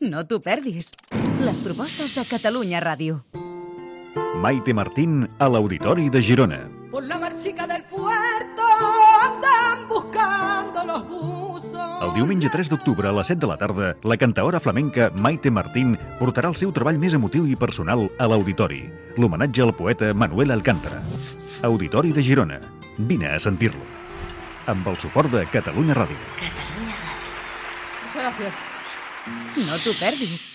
No t'ho perdis. Les propostes de Catalunya Ràdio. Maite Martín a l'Auditori de Girona. Por la marchica del puerto andan buscando los buzos. El diumenge 3 d'octubre a les 7 de la tarda, la cantaora flamenca Maite Martín portarà el seu treball més emotiu i personal a l'Auditori, l'homenatge al poeta Manuel Alcántara. Auditori de Girona. Vine a sentir-lo. Amb el suport de Catalunya Ràdio. Catalunya Ràdio. Muchas gracias. No t'ho perdis.